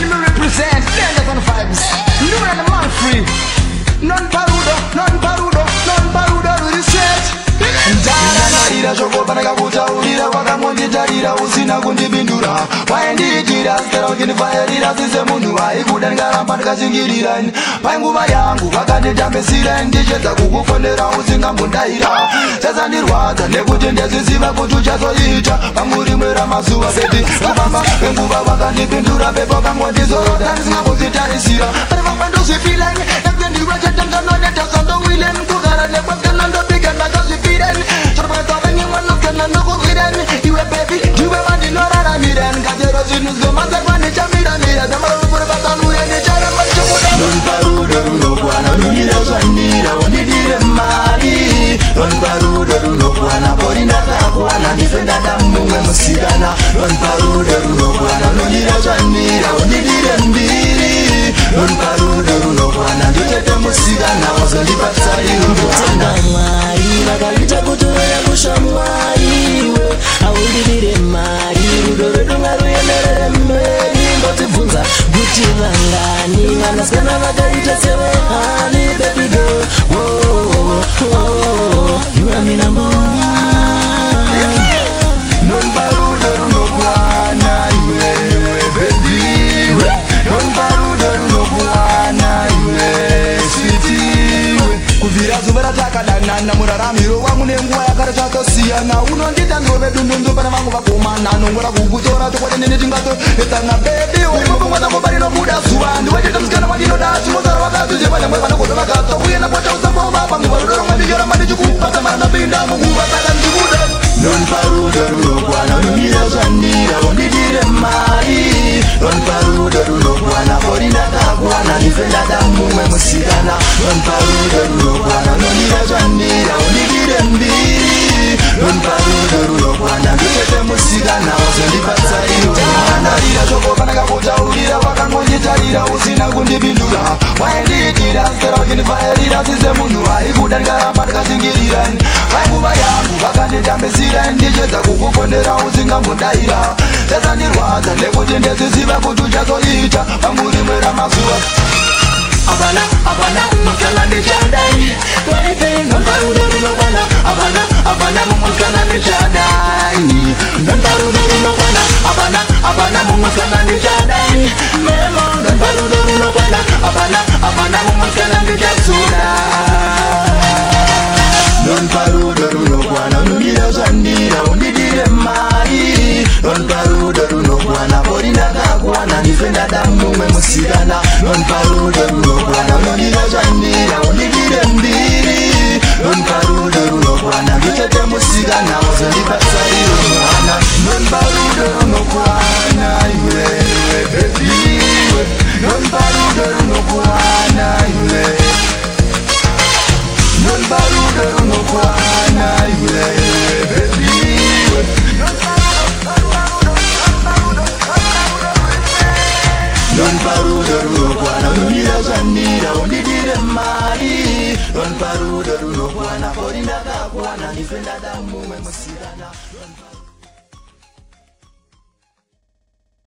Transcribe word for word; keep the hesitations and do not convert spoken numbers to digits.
When we represent Dangers and Vibes, new and the man free. Non parudo, non parudo, non parudo to the set. Ndara narira shoko panaka kutaurira wakamonditaurira usina kundipindura. Waindiitira stera ukindifairira sise munhu waikuda ndikaramba ndikashingirira. Panguva yangu vakanditambisira ndichedza kukufondera usingambondaira. Chazandirwadza nekuti ndezviziva kuti uchazoita pamuri ramazuva beti kufamba kwenguva vakandipindura pepo pangondizorota ndisingakuzvitarisira pane vamwandozvifilani nekundindirochatanganonetazandowileni kugara nekwakandopika ndakazvifireni chorwadzavanyimwanokananokuvireni iwe bebi ndiwe vandinoraramira ngachero zvinhu zvomazakwanichamiramira zamarorupuri vasanure necharamba chokuda nonparudo runokwana numira zvanira undidire mari nonparudo runokwana pori ndakakwana ndife ndada mumwe musikana nonparudo runokwana nonyira zvanira undidire mbiri nonparudo runokwana ndotete musikana wazondipatsairuana mwari vakaita kuti vaya kushamwariwe aundidire mari rudo rwedu ngaruenderere mberi ngotibvunza kuti vangani vanasikana vakaita sevehani bebido iwamina nonparudo runokwana iwe bebiwe nonparudo runokwana iwe switiwe kubvira zuva ratakadanana muraramiro wangu nenguva yakaratotosiyana unondita ndovedundundu pana vangu vakomana nongora kukutora tokwati nini tingatoretsana bebi uimuvumwanambobarinobuda zuva ndiwachita musikana wandinoda chimozara vakatuzevanyamwe vanokoza vakatsa uye nakwatausambova panguva rudoromwa ndichoramba ndichikupata mana pinda munguva saka ndichikuda nonparudo runokwana numira zvanira undidire mari nonparudo runokwana pori ndakakwana ndife ndada mumwe musikana nonparudo runokwana nonyira zvanira undidire mbiri nonparudo runokwana ndotete musikana wazondipatsairoanarira shoko panakakutaurira vakangonditaurira usina kundipindura waindiitira stera ukindifairira sise munhu waikuda ndikaramba ndikashingirira panguva yangu vakanditambisira ndichedza kukufondera usingambondaira chazandirwadza nekuti ndezviziva kuti uchazoita pangurimwe ramazuva Abana, abana, mukana nishadai Waipe, nonparudo runokwana Abana, abana, mukana nishadai Nonparudo runokwana Abana, abana, mukana nishadai Memo, nonparudo runokwana Abana, abana, mukana nishasuda nonparudo runokwana numira zvanira undidire mari nonparudo runokwana pori ndakakwana ndife ndada mumwe musikana nonparudo runokwana nonyira zvanira undidire mbiri nonparudo runokwana ndotete musikana wazondipatsariro mwana nonparudo runokwana iwe bebiwe nonparudo runokwana iwe nonparudo runokwana iwe bebiwe nonparudo runokwana numira zvanira undidire mari nonparudo runokwana pori ndakakwana ndife ndada mumwe musikana